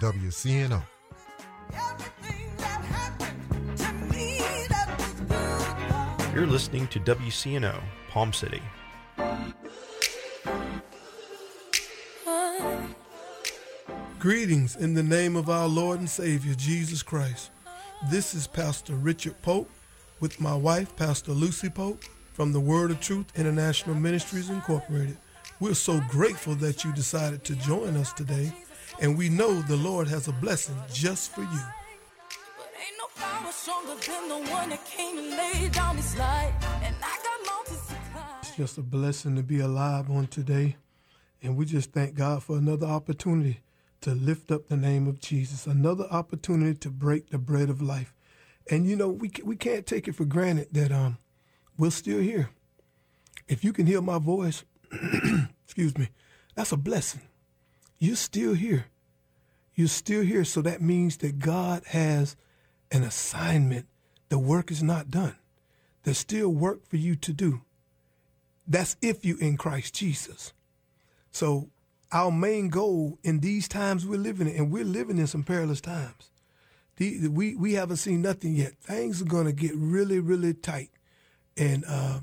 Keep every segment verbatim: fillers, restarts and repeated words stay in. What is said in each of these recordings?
W C N O. You're listening to W C N O, Palm City. Greetings in the name of our Lord and Savior, Jesus Christ. This is Pastor Richard Pope with my wife, Pastor Lucy Pope, from the Word of Truth International Ministries, Incorporated. We're so grateful that you decided to join us today, and we know the Lord has a blessing just for you. It's just a blessing to be alive on today, and we just thank God for another opportunity to lift up the name of Jesus, another opportunity to break the bread of life. And you know, we we can't take it for granted that um we're still here. If you can hear my voice, excuse me, that's a blessing. You're still here. You're still here, so that means that God has an assignment. The work is not done. There's still work for you to do. That's if you in Christ Jesus. So our main goal in these times we're living in, and we're living in some perilous times. The, we, we haven't seen nothing yet. Things are going to get really, really tight. And uh,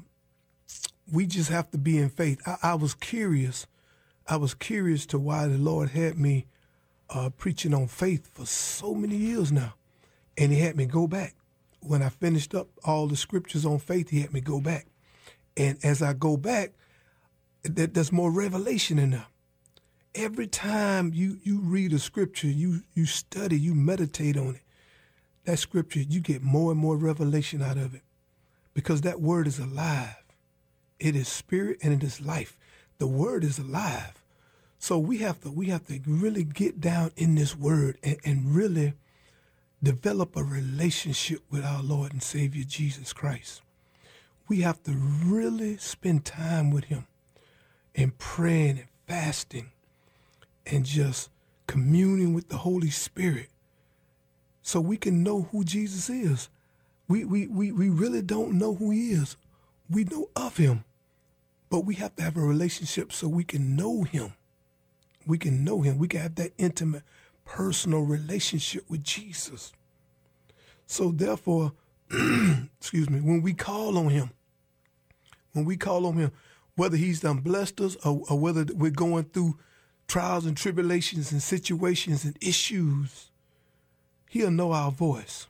we just have to be in faith. I, I was curious. I was curious to why the Lord had me uh, preaching on faith for so many years now. And he had me go back. When I finished up all the scriptures on faith, he had me go back. And as I go back, th- there's more revelation in there. Every time you, you read a scripture, you, you study, you meditate on it, that scripture, you get more and more revelation out of it, because that word is alive. It is spirit and it is life. The word is alive. So we have to we have to really get down in this word and, and really develop a relationship with our Lord and Savior Jesus Christ. We have to really spend time with him and praying and fasting and just communing with the Holy Spirit so we can know who Jesus is. We, we, we, we really don't know who he is. We know of him, but we have to have a relationship so we can know him. We can know him. We can have that intimate, personal relationship with Jesus. So therefore, excuse me, when we call on him, when we call on him, whether he's done blessed us or, or whether we're going through trials and tribulations and situations and issues, he'll know our voice.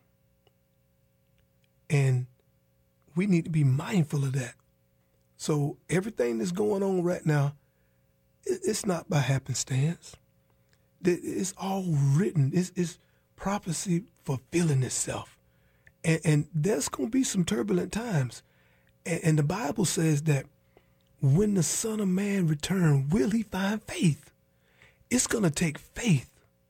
And we need to be mindful of that. So everything that's going on right now, it's not by happenstance. It's all written. It's, it's prophecy fulfilling itself. And, and there's going to be some turbulent times. And, and the Bible says that when the Son of Man return, will he find faith? It's going to take faith.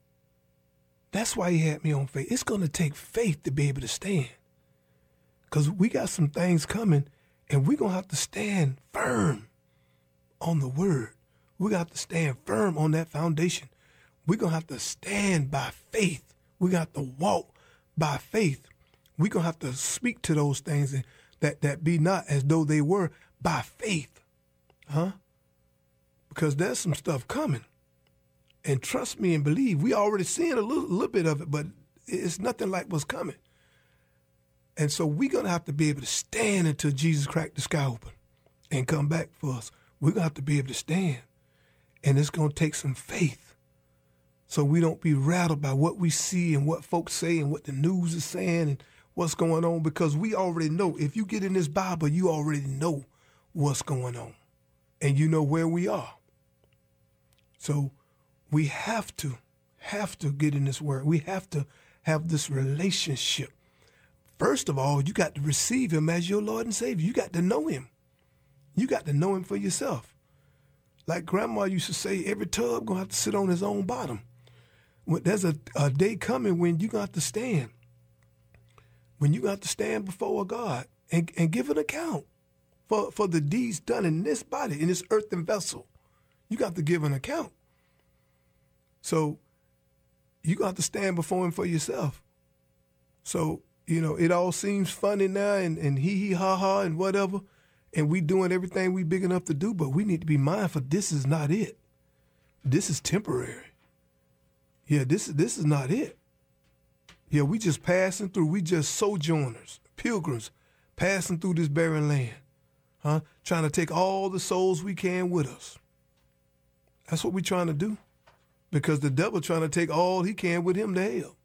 That's why he had me on faith. It's going to take faith to be able to stand. Because we got some things coming, and we're going to have to stand firm on the word. We got to stand firm on that foundation. We're going to have to stand by faith. We got to walk by faith. We're going to have to speak to those things that, that be not as though they were by faith. Huh? Because there's some stuff coming. And trust me and believe, we already seeing a little, little bit of it, but it's nothing like what's coming. And so we're going to have to be able to stand until Jesus cracked the sky open and come back for us. We're going to have to be able to stand. And it's going to take some faith so we don't be rattled by what we see and what folks say and what the news is saying and what's going on, because we already know. If you get in this Bible, you already know what's going on and you know where we are. So we have to, have to get in this word. We have to have this relationship. First of all, you got to receive him as your Lord and Savior. You got to know him. You got to know him for yourself. Like Grandma used to say, every tub going to have to sit on his own bottom. When there's a, a day coming when you're going to have to stand. When you're going to have to stand before God and, and give an account for, for the deeds done in this body, in this earthen vessel. You got to give an account. So you got to stand before him for yourself. So, you know, it all seems funny now and, and hee hee ha ha and whatever. And we doing everything we big enough to do, but we need to be mindful this is not it. This is temporary. Yeah, this, this is not it. Yeah, we just passing through. We just sojourners, pilgrims, passing through this barren land, huh? Trying to take all the souls we can with us. That's what we're trying to do, because the devil trying to take all he can with him to hell.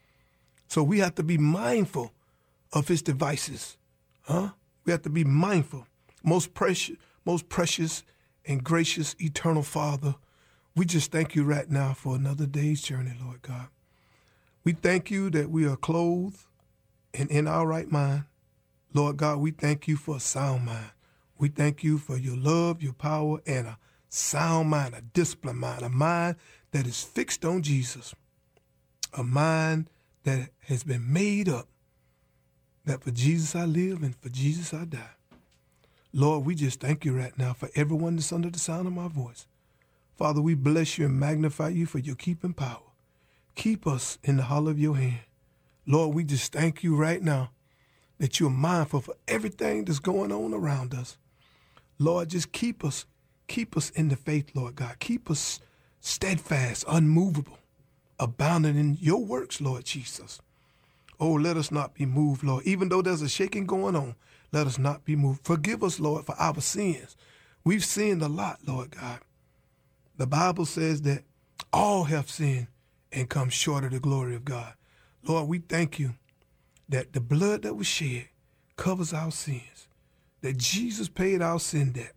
So we have to be mindful of his devices, huh? We have to be mindful. Most precious, most precious and gracious eternal Father, we just thank you right now for another day's journey, Lord God. We thank you that we are clothed and in our right mind. Lord God, we thank you for a sound mind. We thank you for your love, your power, and a sound mind, a disciplined mind, a mind that is fixed on Jesus, a mind that has been made up that for Jesus I live and for Jesus I die. Lord, we just thank you right now for everyone that's under the sound of my voice. Father, we bless you and magnify you for your keeping power. Keep us in the hollow of your hand. Lord, we just thank you right now that you're mindful for everything that's going on around us. Lord, just keep us, keep us in the faith, Lord God. Keep us steadfast, unmovable, abounding in your works, Lord Jesus. Oh, let us not be moved, Lord. Even though there's a shaking going on, let us not be moved. Forgive us, Lord, for our sins. We've sinned a lot, Lord God. The Bible says that all have sinned and come short of the glory of God. Lord, we thank you that the blood that was shed covers our sins, that Jesus paid our sin debt.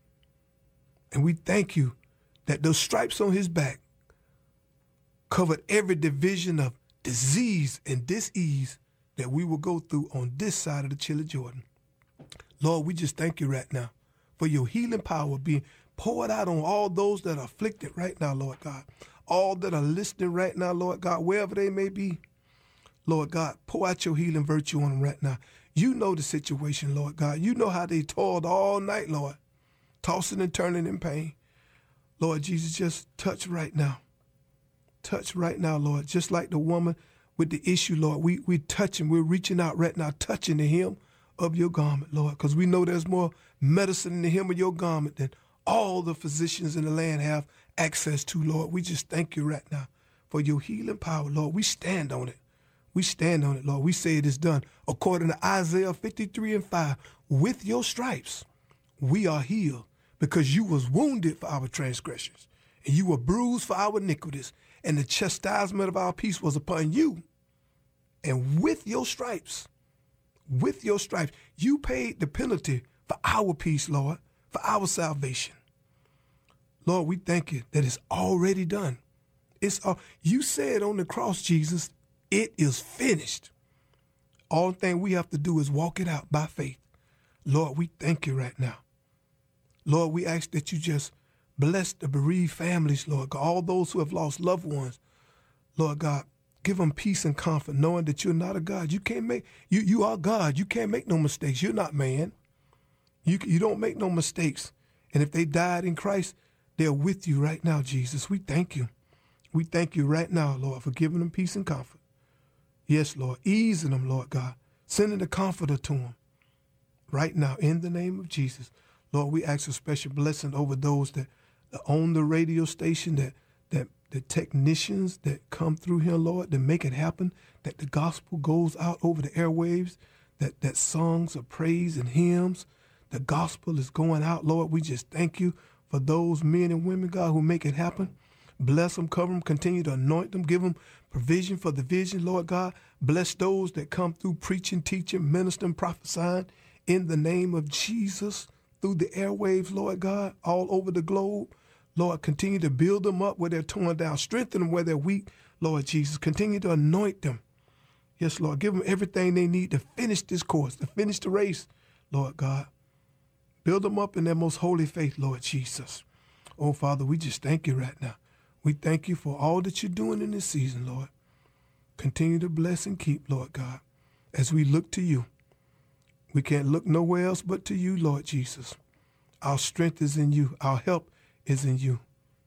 And we thank you that those stripes on his back covered every division of disease and dis-ease that we will go through on this side of the Chili Jordan. Lord, we just thank you right now for your healing power being poured out on all those that are afflicted right now, Lord God. All that are listening right now, Lord God, wherever they may be, Lord God, pour out your healing virtue on them right now. You know the situation, Lord God. You know how they toiled all night, Lord, tossing and turning in pain. Lord Jesus, just touch right now. Touch right now, Lord, just like the woman with the issue, Lord. We, we're touching, we're reaching out right now, touching the hem of your garment, Lord, because we know there's more medicine in the hem of your garment than all the physicians in the land have access to, Lord. We just thank you right now for your healing power, Lord. We stand on it. We stand on it, Lord. We say it is done. According to Isaiah fifty-three and five, with your stripes, we are healed because you was wounded for our transgressions and you were bruised for our iniquities, and the chastisement of our peace was upon you. And with your stripes, with your stripes, you paid the penalty for our peace, Lord, for our salvation. Lord, we thank you that it's already done. It's all, you said on the cross, Jesus, it is finished. All thing we have to do is walk it out by faith. Lord, we thank you right now. Lord, we ask that you just bless the bereaved families, Lord God, all those who have lost loved ones. Lord God, give them peace and comfort, knowing that you're not a God. You can't make, you, you are God. You can't make no mistakes. You're not man. You, you don't make no mistakes. And if they died in Christ, they're with you right now, Jesus. We thank you. We thank you right now, Lord, for giving them peace and comfort. Yes, Lord, easing them, Lord God, sending the comforter to them right now in the name of Jesus. Lord, we ask a special blessing over those that, that own the radio station, that that the technicians that come through here, Lord, that make it happen, that the gospel goes out over the airwaves, that, that songs of praise and hymns, the gospel is going out, Lord. We just thank you for those men and women, God, who make it happen. Bless them, cover them, continue to anoint them, give them provision for the vision, Lord God. Bless those that come through preaching, teaching, ministering, prophesying in the name of Jesus through the airwaves, Lord God, all over the globe. Lord, continue to build them up where they're torn down, strengthen them where they're weak, Lord Jesus. Continue to anoint them. Yes, Lord, give them everything they need to finish this course, to finish the race, Lord God. Build them up in their most holy faith, Lord Jesus. Oh, Father, we just thank you right now. We thank you for all that you're doing in this season, Lord. Continue to bless and keep, Lord God, as we look to you. We can't look nowhere else but to you, Lord Jesus. Our strength is in you. Our help is in you.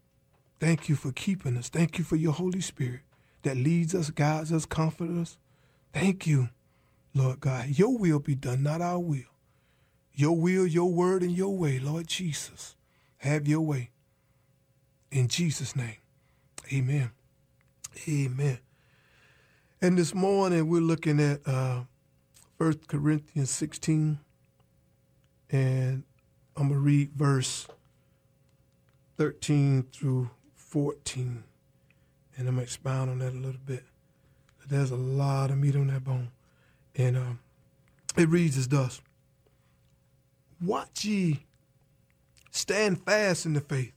Thank you for keeping us. Thank you for your Holy Spirit that leads us, guides us, comforts us. Thank you, Lord God. Your will be done, not our will. Your will, your word, and your way, Lord Jesus. Have your way. In Jesus' name, amen. Amen. And this morning we're looking at uh, First Corinthians sixteen, and I'm going to read verse thirteen through fourteen, and I'm going to expound on that a little bit. There's a lot of meat on that bone. And um, it reads as thus: Watch ye, stand fast in the faith.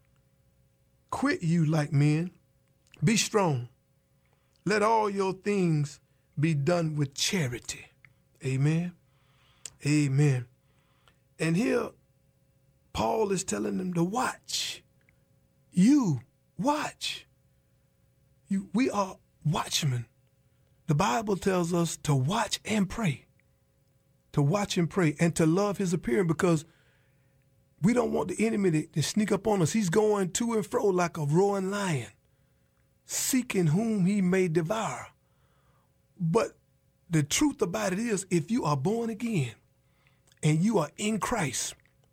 Quit you like men, be strong. Let all your things be done with charity. Amen. Amen. And here, Paul is telling them to watch. You watch. You, we are watchmen. The Bible tells us to watch and pray. To watch and pray and to love his appearing, because we don't want the enemy to, to sneak up on us. He's going to and fro like a roaring lion, seeking whom he may devour. But the truth about it is, if you are born again and you are in Christ,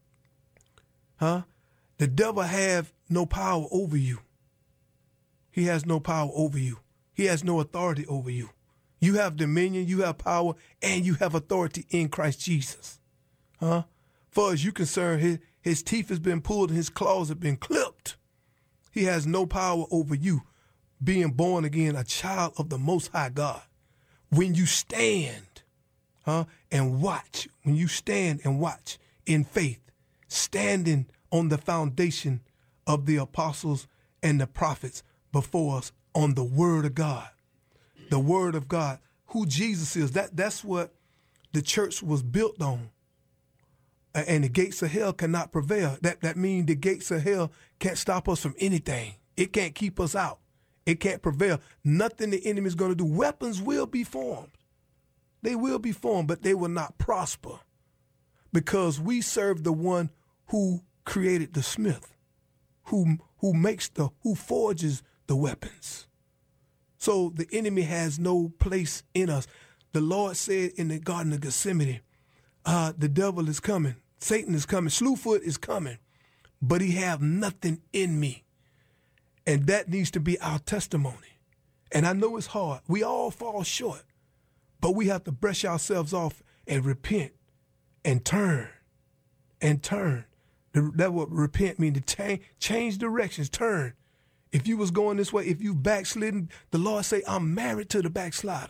huh, the devil have no power over you. He has no power over you. He has no authority over you. You have dominion, you have power, and you have authority in Christ Jesus. Huh? Far as you're concerned, his, his teeth has been pulled and his claws have been clipped. He has no power over you, being born again, a child of the Most High God. When you stand, huh, and watch, when you stand and watch in faith, standing on the foundation of the apostles and the prophets before us on the word of God. The word of God, who Jesus is, that, that's what the church was built on. And the gates of hell cannot prevail. That, that means the gates of hell can't stop us from anything. It can't keep us out. It can't prevail. Nothing the enemy is going to do. Weapons will be formed. They will be formed, but they will not prosper, because we serve the one who created the smith, who, who makes the, who forges the weapons. So the enemy has no place in us. The Lord said in the Garden of Gethsemane, uh, the devil is coming. Satan is coming. Slewfoot is coming. But he have nothing in me. And that needs to be our testimony. And I know it's hard. We all fall short. But we have to brush ourselves off and repent and turn and turn. That what repent means, to change, change directions, turn. If you was going this way, if you backslidden, the Lord say, I'm married to the backslider.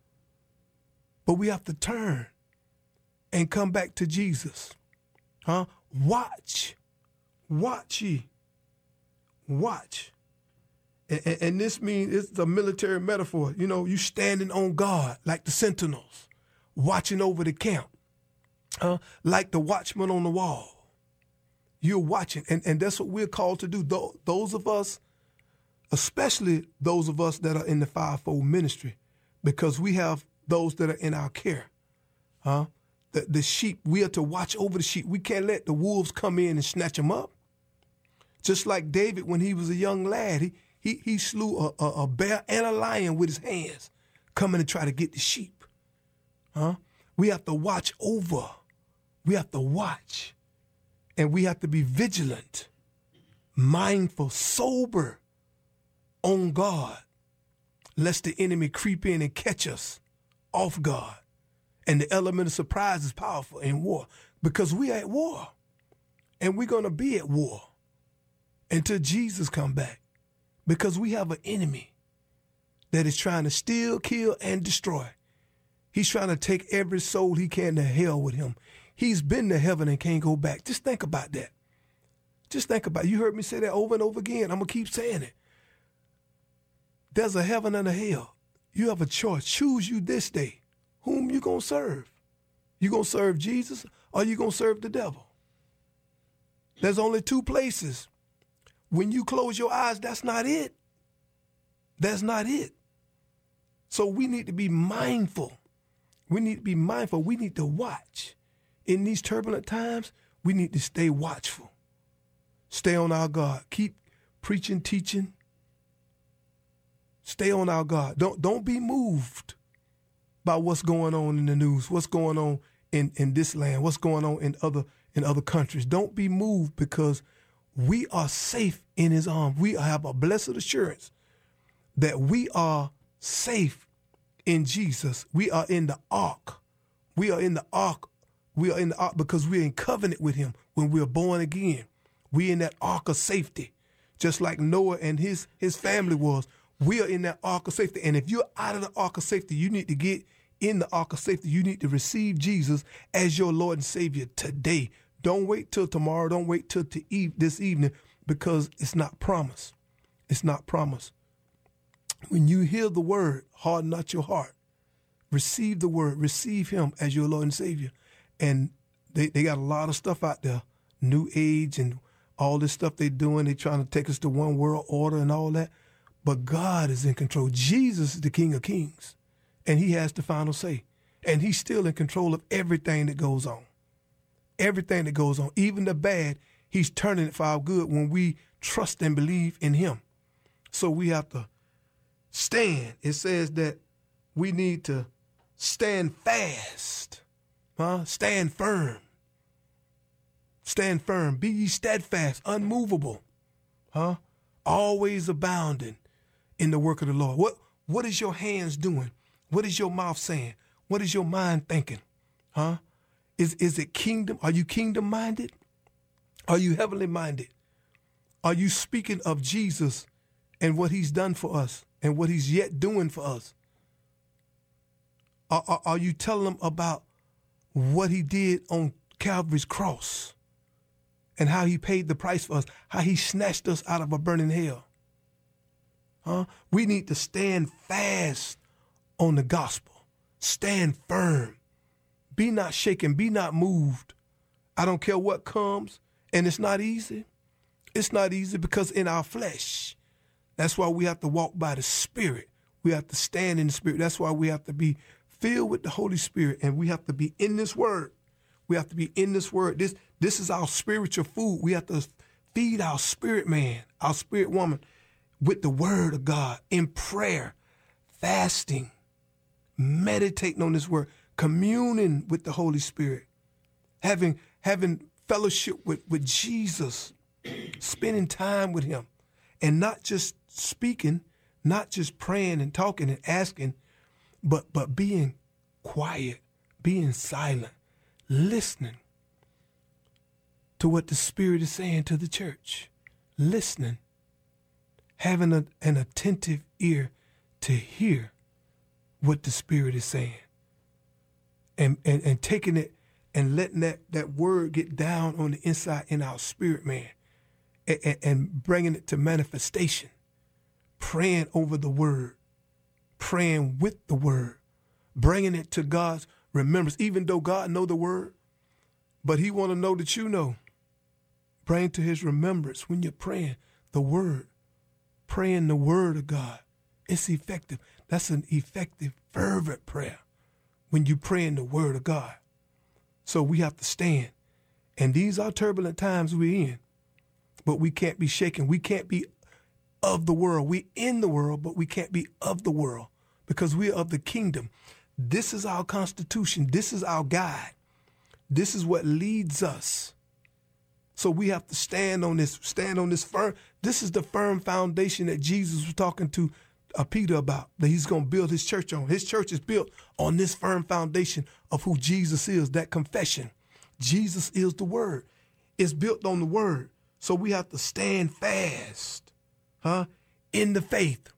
But we have to turn and come back to Jesus. Huh? Watch. Watch ye. Watch. And, and, and this means it's a military metaphor. You know, you standing on guard like the sentinels, watching over the camp, huh? Like the watchman on the wall. You're watching. And, and that's what we're called to do. Those of us, especially those of us that are in the fivefold ministry, because we have those that are in our care. Huh? The, the sheep, we are to watch over the sheep. We can't let the wolves come in and snatch them up. Just like David, when he was a young lad, he he, he slew a, a, a bear and a lion with his hands, coming to try to get the sheep. Huh? We have to watch over. We have to watch. And we have to be vigilant, mindful, sober, on guard, lest the enemy creep in and catch us off guard. And the element of surprise is powerful in war, because we are at war, and we're going to be at war until Jesus come back, because we have an enemy that is trying to steal, kill, and destroy. He's trying to take every soul he can to hell with him. He's been to heaven and can't go back. Just think about that. Just think about it. You heard me say that over and over again. I'm going to keep saying it. There's a heaven and a hell. You have a choice. Choose you this day. Whom you going to serve? You going to serve Jesus, or you going to serve the devil? There's only two places. When you close your eyes, that's not it. That's not it. So we need to be mindful. We need to be mindful. We need to watch. In these turbulent times, we need to stay watchful. Stay on our guard. Keep preaching, teaching. Stay on our guard. Don't, don't be moved by what's going on in the news, what's going on in, in this land, what's going on in other in other countries. Don't be moved, because we are safe in his arms. We have a blessed assurance that we are safe in Jesus. We are in the ark. We are in the ark. We are in the ark because we're in covenant with him when we're born again. We're in that ark of safety, just like Noah and his, his family was. We are in that ark of safety. And if you're out of the ark of safety, you need to get in the ark of safety. You need to receive Jesus as your Lord and Savior today. Don't wait till tomorrow. Don't wait till to eve, this evening, because it's not promised. It's not promised. When you hear the word, harden not your heart. Receive the word. Receive him as your Lord and Savior. And they, they got a lot of stuff out there, New Age and all this stuff they're doing. They're trying to take us to one world order and all that. But God is in control. Jesus is the King of Kings, and he has the final say. And he's still in control of everything that goes on. Everything that goes on, even the bad, he's turning it for our good when we trust and believe in him. So we have to stand. It says that we need to stand fast, huh? Stand firm. Stand firm. Be ye steadfast, unmovable, huh? Always abounding in the work of the Lord. What What is your hands doing? What is your mouth saying? What is your mind thinking, huh? Is, is it kingdom? Are you kingdom minded? Are you heavenly minded? Are you speaking of Jesus and what he's done for us and what he's yet doing for us? Are, are, are you telling them about what he did on Calvary's cross and how he paid the price for us, how he snatched us out of a burning hell? Huh? We need to stand fast on the gospel. Stand firm. Be not shaken. Be not moved. I don't care what comes. And it's not easy. It's not easy because in our flesh, that's why we have to walk by the Spirit. We have to stand in the Spirit. That's why we have to be filled with the Holy Spirit, and we have to be in this word. We have to be in this word. This, this is our spiritual food. We have to feed our spirit man, our spirit woman with the word of God in prayer, fasting, meditating on this word, communing with the Holy Spirit, having having fellowship with, with Jesus, spending time with him, and not just speaking, not just praying and talking and asking, but but being quiet, being silent, listening to what the Spirit is saying to the church, listening, having a, an attentive ear to hear what the Spirit is saying. And, and and taking it and letting that, that word get down on the inside in our spirit, man, and, and, and bringing it to manifestation, praying over the word, praying with the word, bringing it to God's remembrance, even though God know the word, but he want to know that you know. Bring to his remembrance when you're praying the word, praying the word of God. It's effective. That's an effective, fervent prayer when you pray in the word of God. So we have to stand. And these are turbulent times we're in, but we can't be shaken. We can't be of the world. We're in the world, but we can't be of the world because we're of the kingdom. This is our constitution. This is our guide. This is what leads us. So we have to stand on this, stand on this firm. This is the firm foundation that Jesus was talking to Uh, Peter about, that he's going to build his church on. His church is built on this firm foundation of who Jesus is, that confession. Jesus is the word. It's built on the word. So we have to stand fast, huh, in the faith.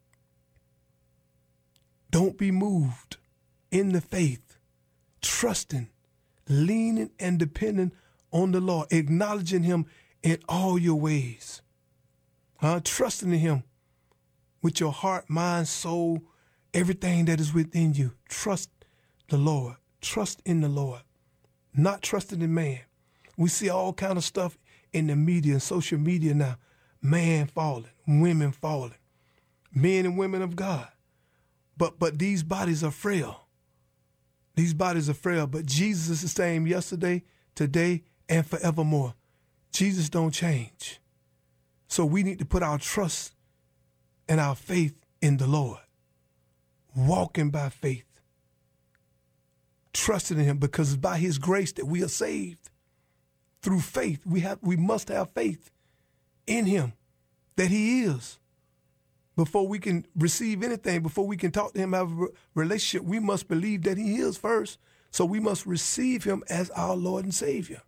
Don't be moved in the faith, trusting, leaning and depending on the Lord, acknowledging him in all your ways, huh, trusting in him with your heart, mind, soul, everything that is within you. Trust the Lord. Trust in the Lord. Not trusting in man. We see all kind of stuff in the media and social media now. Man falling, women falling, men and women of God. But but these bodies are frail. These bodies are frail. But Jesus is the same yesterday, today, and forevermore. Jesus don't change. So we need to put our trust and our faith in the Lord, walking by faith, trusting in him, because it's by his grace that we are saved. Through faith, we have we must have faith in him, that he is. Before we can receive anything, before we can talk to him, have a relationship, we must believe that he is first. So we must receive him as our Lord and Savior.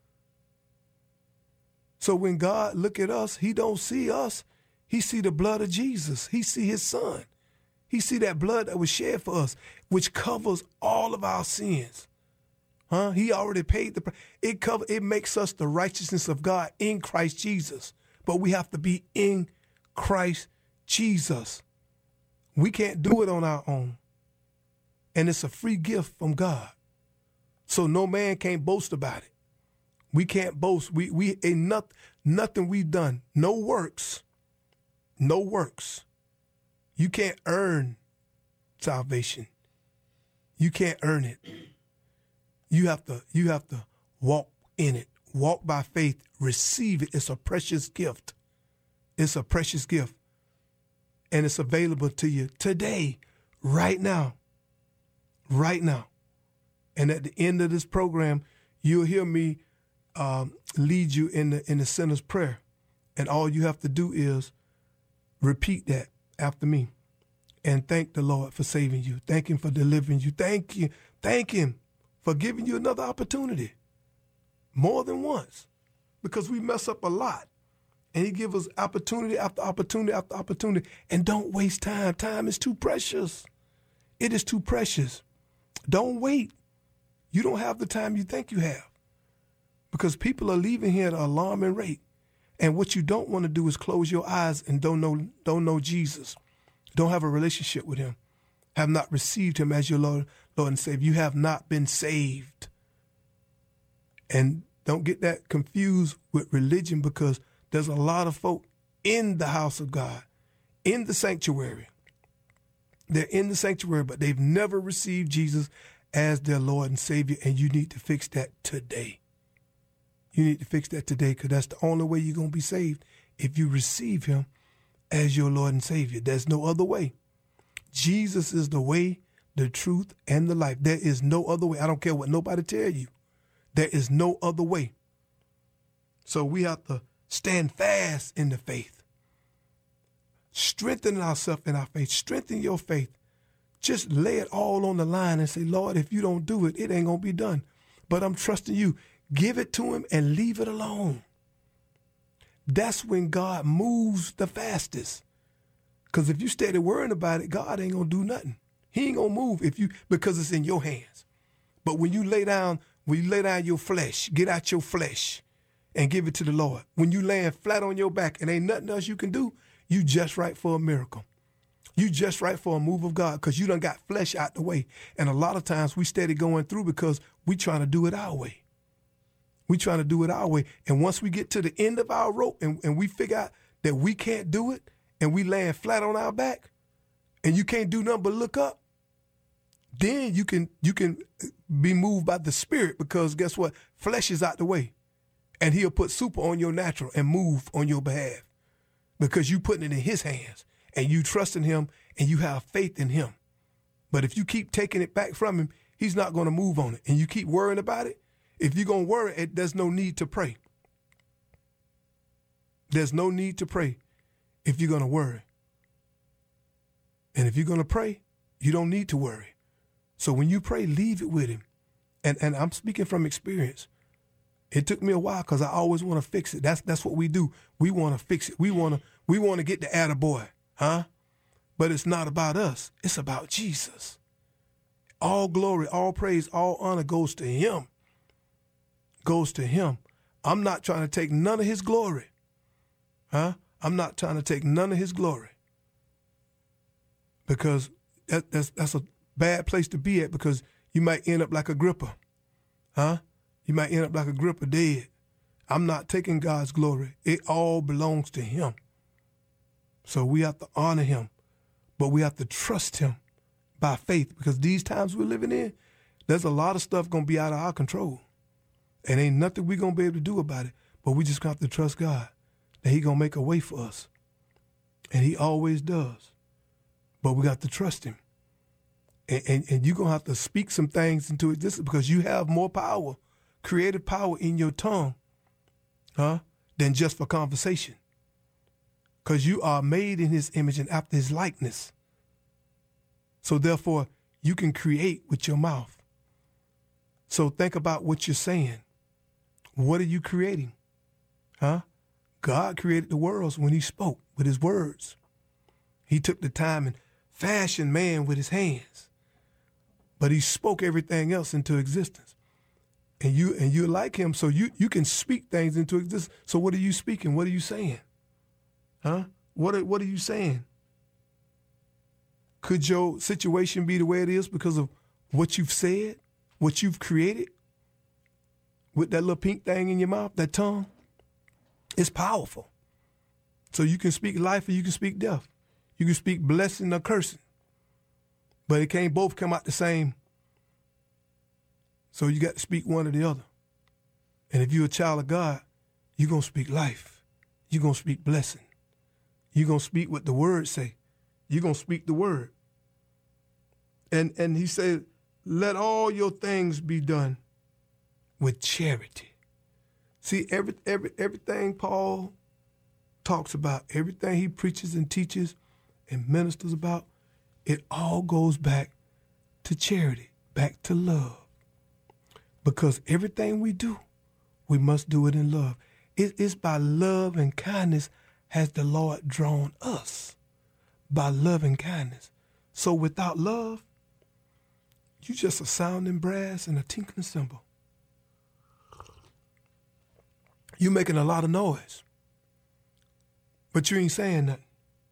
So when God look at us, he don't see us. He see the blood of Jesus. He see his son. He see that blood that was shed for us, which covers all of our sins. Huh? He already paid the price. It cover, it makes us the righteousness of God in Christ Jesus. But we have to be in Christ Jesus. We can't do it on our own. And it's a free gift from God. So no man can't boast about it. We can't boast. We we ain't not, nothing we've done. No works. No works. You can't earn salvation. You can't earn it. You have to you have to walk in it. Walk by faith. Receive it. It's a precious gift. It's a precious gift. And it's available to you today, right now. Right now. And at the end of this program, you'll hear me um, lead you in the in the sinner's prayer. And all you have to do is repeat that after me. And thank the Lord for saving you. Thank him for delivering you. Thank you. Thank him for giving you another opportunity. More than once. Because we mess up a lot. And he gives us opportunity after opportunity after opportunity. And don't waste time. Time is too precious. It is too precious. Don't wait. You don't have the time you think you have. Because people are leaving here at an alarming rate. And what you don't want to do is close your eyes and don't know, don't know Jesus. Don't have a relationship with him. Have not received him as your Lord, Lord and Savior. You have not been saved. And don't get that confused with religion, because there's a lot of folk in the house of God, in the sanctuary. They're in the sanctuary, but they've never received Jesus as their Lord and Savior, and you need to fix that today. You need to fix that today, because that's the only way you're going to be saved, if you receive him as your Lord and Savior. There's no other way. Jesus is the way, the truth, and the life. There is no other way. I don't care what nobody tell you. There is no other way. So we have to stand fast in the faith. Strengthen ourselves in our faith. Strengthen your faith. Just lay it all on the line and say, Lord, if you don't do it, it ain't going to be done. But I'm trusting you. Give it to him and leave it alone. That's when God moves the fastest. Because if you steady worrying about it, God ain't going to do nothing. He ain't going to move if you because it's in your hands. But when you lay down, when you lay down your flesh, get out your flesh and give it to the Lord. When you laying flat on your back and ain't nothing else you can do, you just right for a miracle. You just right for a move of God, because you done got flesh out the way. And a lot of times we steady going through because we trying to do it our way. We trying to do it our way. And once we get to the end of our rope and, and we figure out that we can't do it, and we laying flat on our back, and you can't do nothing but look up, then you can you can be moved by the Spirit, because guess what? Flesh is out the way. And he'll put super on your natural and move on your behalf, because you putting it in his hands and you trust in him and you have faith in him. But if you keep taking it back from him, he's not going to move on it. And you keep worrying about it. If you're going to worry, it, there's no need to pray. There's no need to pray if you're going to worry. And if you're going to pray, you don't need to worry. So when you pray, leave it with him. And and I'm speaking from experience. It took me a while, because I always want to fix it. That's that's what we do. We want to fix it. We want to we want to get the attaboy, huh? But it's not about us. It's about Jesus. All glory, all praise, all honor goes to him. Goes to him. I'm not trying to take none of his glory. Huh? I'm not trying to take none of his glory. Because that, that's that's a bad place to be at, because you might end up like Agrippa. Huh? You might end up like Agrippa, dead. I'm not taking God's glory. It all belongs to him. So we have to honor him, but we have to trust him by faith, because these times we're living in, there's a lot of stuff going to be out of our control. And ain't nothing we're going to be able to do about it, but we just got to trust God that he going to make a way for us. And he always does. But we got to trust him. And, and, and you're going to have to speak some things into existence, because you have more power, creative power in your tongue, huh, than just for conversation. because you are made in his image and after his likeness. So therefore, you can create with your mouth. So think about what you're saying. What are you creating? Huh? God created the worlds when he spoke with his words. He took the time and fashioned man with his hands. But he spoke everything else into existence. And you and you're like him, so you, you can speak things into existence. So what are you speaking? What are you saying? Huh? What are, what are you saying? Could your situation be the way it is because of what you've said, what you've created with that little pink thing in your mouth, that tongue? It's powerful. So you can speak life or you can speak death. You can speak blessing or cursing. But it can't both come out the same. So you got to speak one or the other. And if you're a child of God, you're going to speak life. You're going to speak blessing. You're going to speak what the word say. You're going to speak the word. And and he said, let all your things be done with charity. See, every every everything Paul talks about, everything he preaches and teaches and ministers about, it all goes back to charity, back to love. Because everything we do, we must do it in love. It is by love and kindness has the Lord drawn us. By love and kindness. So without love, you just a sounding brass and a tinkling cymbal. You making a lot of noise, but you ain't saying nothing.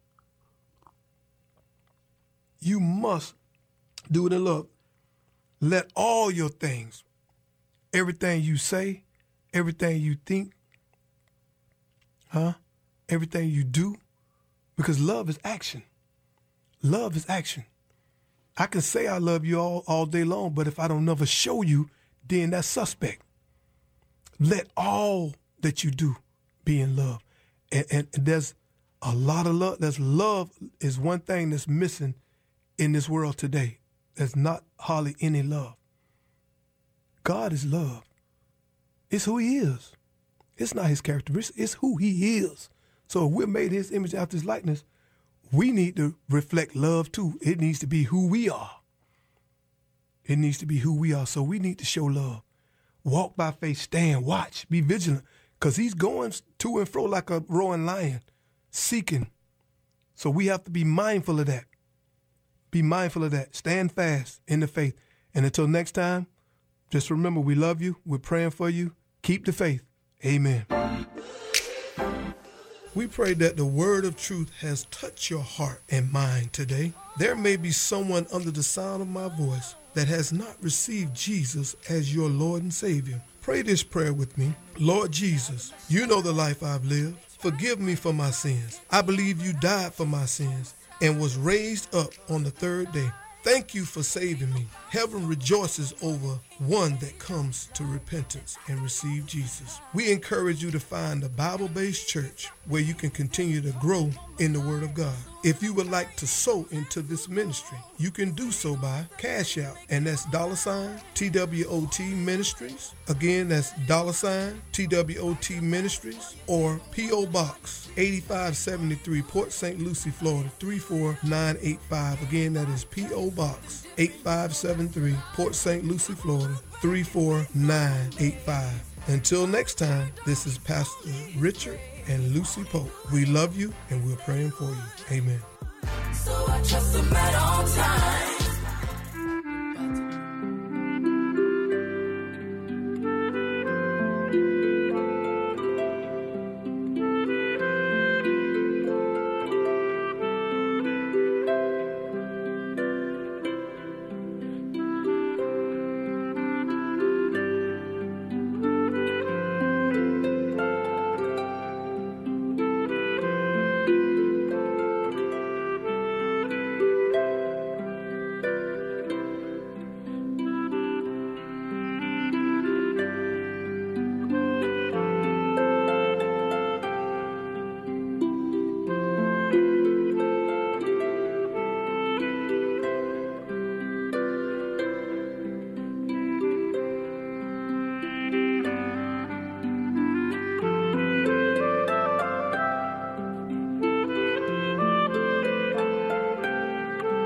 You must do it in love. Let all your things, everything you say, everything you think, huh? Everything you do, because love is action. Love is action. I can say I love you all, all day long, but if I don't never show you, then that's suspect. Let all that you do be in love. And, and there's a lot of love. There's love is one thing that's missing in this world today. There's not hardly any love. God is love. It's who he is. It's not his characteristics. It's who he is. So if we're made in his image after his likeness, we need to reflect love too. It needs to be who we are. It needs to be who we are. So we need to show love. Walk by faith, stand, watch, be vigilant. Because he's going to and fro like a roaring lion, seeking. So we have to be mindful of that. Be mindful of that. Stand fast in the faith. And until next time, just remember we love you. We're praying for you. Keep the faith. Amen. We pray that the word of truth has touched your heart and mind today. There may be someone under the sound of my voice that has not received Jesus as your Lord and Savior. Pray this prayer with me. Lord Jesus, you know the life I've lived. Forgive me for my sins. I believe you died for my sins and was raised up on the third day. Thank you for saving me. Heaven rejoices over one that comes to repentance and receive Jesus. We encourage you to find a Bible-based church where you can continue to grow in the Word of God. If you would like to sow into this ministry, you can do so by Cash App, and that's dollar sign T W O T Ministries. Again, that's dollar sign T W O T Ministries, or P O Box eighty-five seventy-three, Port Saint Lucie, Florida three four nine eight five. Again, that is P O Box eighty-five seventy-three, Port Saint Lucie, Florida three four nine eight five. Until next time, this is Pastor Richard and Lucy Pope. We love you and we're praying for you. Amen. So I trust the man on time.